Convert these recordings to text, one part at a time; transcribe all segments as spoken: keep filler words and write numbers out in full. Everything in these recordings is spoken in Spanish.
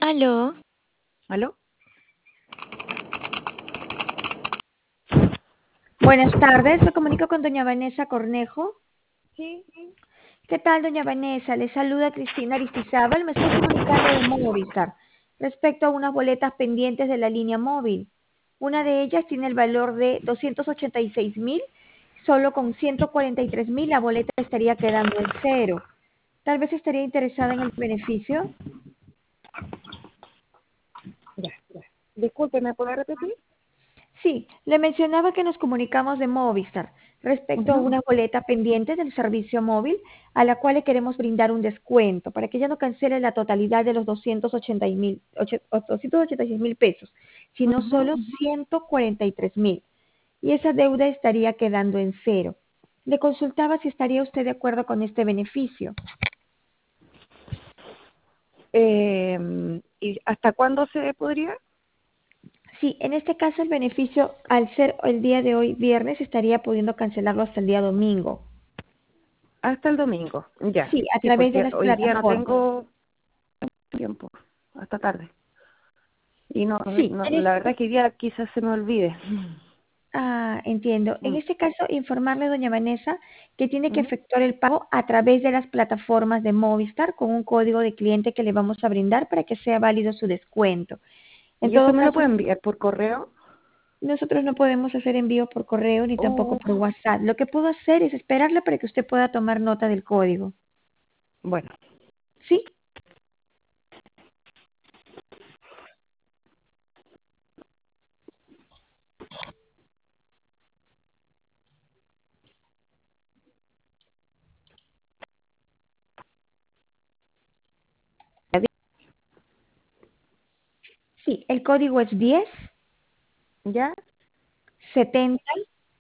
Aló. ¿Aló? Buenas tardes, me comunico con doña Vanessa Cornejo. Sí. ¿Qué tal, doña Vanessa? Le saluda Cristina Aristizábal, me estoy comunicando de Movistar respecto a unas boletas pendientes de la línea móvil. Una de ellas tiene el valor de doscientos ochenta y seis mil, solo con ciento cuarenta y tres mil la boleta estaría quedando en cero. Tal vez estaría interesada en el beneficio. Ya, ya. Disculpe, ¿me puede repetir? Sí, le mencionaba que nos comunicamos de Movistar respecto a Ujú. una boleta pendiente del servicio móvil a la cual le queremos brindar un descuento para que ella no cancele la totalidad de los doscientos ochenta y mil, doscientos ochenta y seis mil pesos, sino Ujú. solo ciento cuarenta y tres mil. Y esa deuda estaría quedando en cero. Le consultaba si estaría usted de acuerdo con este beneficio. Eh, ¿Y hasta cuándo se podría? Sí, en este caso el beneficio, al ser el día de hoy viernes, estaría pudiendo cancelarlo hasta el día domingo. Hasta el domingo. Ya. Sí, a Sí, través de porque las hoy día no plataformas. tengo tiempo. Hasta tarde. Y no, Sí, no en la este, verdad que hoy día quizás se me olvide. ah, entiendo. En Mm. este caso, informarle, doña Vanessa, que tiene que Ujú. efectuar el pago a través de las plataformas de Movistar con un código de cliente que le vamos a brindar para que sea válido su descuento. En ¿Y eso todo me lo caso, puede enviar por correo? nosotros no podemos hacer envío por correo ni tampoco Oh, por WhatsApp. Lo que puedo hacer es esperarle para que usted pueda tomar nota del código. bueno. ¿Sí? Sí, el código es diez, ¿Ya? setenta,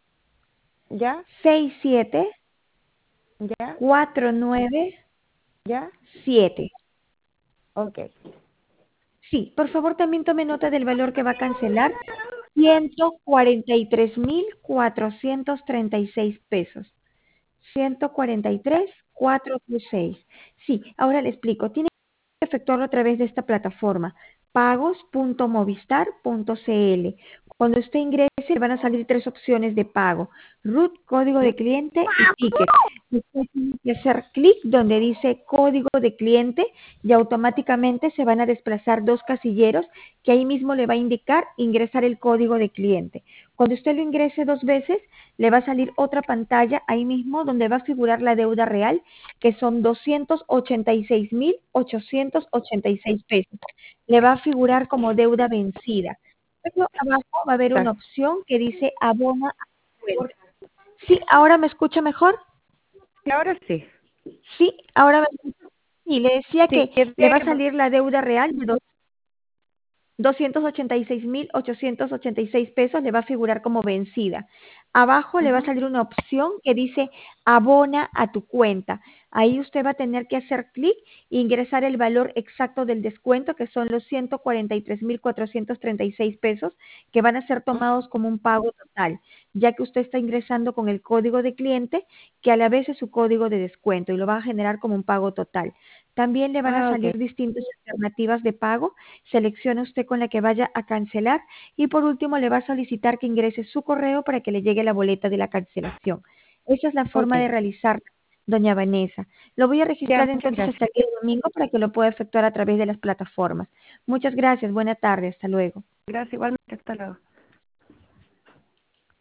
¿Ya? sesenta y siete, ¿Ya? cuarenta y nueve, ¿Ya? siete. Ok. Sí, por favor también tome nota del valor que va a cancelar, ciento cuarenta y tres mil cuatrocientos treinta y seis pesos. ciento cuarenta y tres mil cuatrocientos treinta y seis. Sí, ahora le explico. Tiene que efectuarlo a través de esta plataforma, pagos punto movistar punto cl. Cuando usted ingrese, le van a salir tres opciones de pago: root, código de cliente y ticket. Usted tiene que hacer clic donde dice código de cliente y automáticamente se van a desplazar dos casilleros que ahí mismo le va a indicar ingresar el código de cliente. Cuando usted lo ingrese dos veces, le va a salir otra pantalla ahí mismo donde va a figurar la deuda real, que son doscientos ochenta y seis mil ochocientos ochenta y seis pesos. Le va a figurar como deuda vencida. Luego abajo va a haber una Está. opción que dice abona a cuenta. Sí, ahora me escucha mejor. Y ahora sí. Sí, ahora me escucha. Y le decía Sí, que le quedé- va a salir la deuda real de doscientos ochenta y seis mil ochocientos ochenta y seis pesos, le va a figurar como vencida. Abajo le va a Ujú. salir una opción que dice abona a tu cuenta. Ahí usted va a tener que hacer clic e ingresar el valor exacto del descuento, que son los ciento cuarenta y tres mil cuatrocientos treinta y seis pesos, que van a ser tomados como un pago total, ya que usted está ingresando con el código de cliente, que a la vez es su código de descuento y lo va a generar como un pago total. También le van a Ah, ok. salir distintas alternativas de pago. Selecciona usted con la que vaya a cancelar y por último le va a solicitar que ingrese su correo para que le llegue la boleta de la cancelación. Esa es la Ok. forma de realizar, doña Vanessa. Lo voy a Ya, registrar muchas entonces hasta gracias. el día domingo para que lo pueda efectuar a través de las plataformas. Muchas gracias, buena tarde, hasta luego. Gracias, igualmente. Hasta luego.